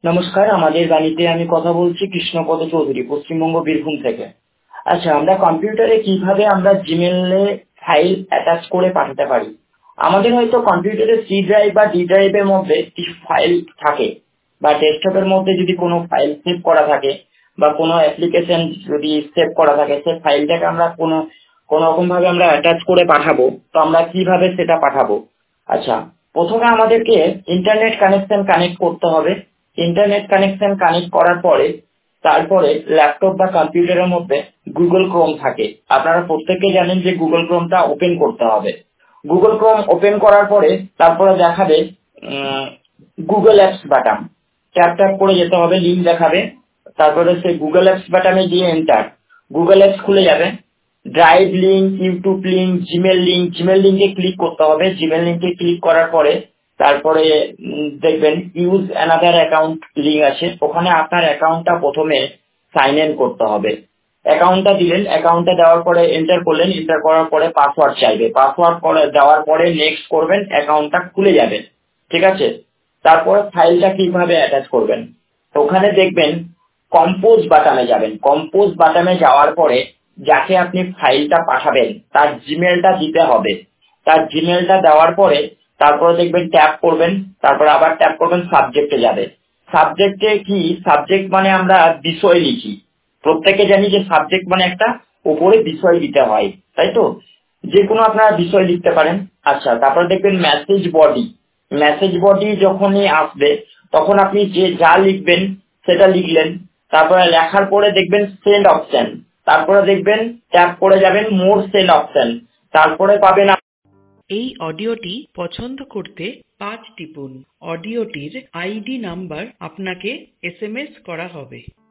নমস্কার, আমাদের বাড়িতে আমি কথা বলছি কৃষ্ণপদ চৌধুরী, পশ্চিমবঙ্গ বীরভূম থেকে। আচ্ছা, আমরা কম্পিউটারে কিভাবে আমরা জিমেইলে ফাইল অ্যাটাচ করে পাঠাতে পারি? আমাদের হয়তো কম্পিউটারে সি ড্রাইভ বা ডি ড্রাইভের মধ্যে কিছু ফাইল থাকে, বা ডেস্কটপের মধ্যে যদি কোনো ফাইল সেভ করা থাকে বা কোনো অ্যাপ্লিকেশন যদি সেভ করা থাকে, সেই ফাইলটাকে আমরা কোনো কোনো রকম ভাবে আমরা অ্যাটাচ করে পাঠাবো, তো আমরা কিভাবে সেটা পাঠাবো? আচ্ছা, প্রথমে আমাদেরকে ইন্টারনেট কানেকশন কানেক্ট করতে হবে। ইন্টারনেট কানেকশন কানেক্ট করার পরে তারপরে ল্যাপটপ বা কম্পিউটারের মধ্যে গুগল ক্রোম থাকে। আপনারা প্রত্যেকে জানেন যে গুগল ক্রোমটা ওপেন করতে হবে। গুগল ক্রোম ওপেন করার পরে তারপরে দেখাবে Google apps button, tap tap করে যেতে হবে, লিঙ্ক দেখাবে। তারপরে সেই গুগল অ্যাপস বাটনে দিয়ে এন্টার, গুগল অ্যাপস খুলে যাবে। Drive link, YouTube link, Gmail link, Gmail লিঙ্কে ক্লিক করতে হবে। জিমেল লিঙ্কে ক্লিক করার পরে তারপরে দেখবেন ইউজ অ্যানাদার অ্যাকাউন্ট লিঙ্ক আছে, ওখানে আপনার অ্যাকাউন্টটা প্রথমে সাইন ইন করতে হবে। অ্যাকাউন্টটা দিলেন, অ্যাকাউন্টটা দেওয়ার পরে এন্টার করলেন, এন্টার করার পরে পাসওয়ার্ড চাইবে, পাসওয়ার্ড করে দেওয়ার পরে নেক্সট করবেন, অ্যাকাউন্টটা খুলে যাবে। ঠিক আছে, তারপরে ফাইলটা কিভাবে অ্যাটাচ করবেন, ওখানে দেখবেন কম্পোজ বাটনে যাবেন। কম্পোজ বাটনে যাওয়ার পরে যাকে আপনি ফাইলটা পাঠাবেন তার জিমেলটা দিতে হবে। তার জিমেলটা দেওয়ার পরে তারপরে দেখবেন ট্যাপ করবেন, তারপর আবার ট্যাপ করবেন, সাবজেক্টে যাবে। সাবজেক্টে কি, সাবজেক্ট মানে আমরা বিষয় লিখি, প্রত্যেকে জানি যে সাবজেক্ট মানে একটা উপরে বিষয় দিতে হয়, তাই তো? যে কোনো আপনারা বিষয় লিখতে পারেন। আচ্ছা, তারপরে দেখবেন মেসেজ বডি। মেসেজ বডি যখনই আসবে তখন আপনি যে যা লিখবেন সেটা লিখলেন। তারপরে লেখার পরে দেখবেন সেন্ড অপশন, তারপরে দেখবেন ট্যাপ করে যাবেন মোর সেন্ড অপশন, তারপরে পাবেন। এই অডিওটি পছন্দ করতে 5 টিপুন। অডিওটির আইডি নাম্বার আপনাকে এসএমএস করা হবে।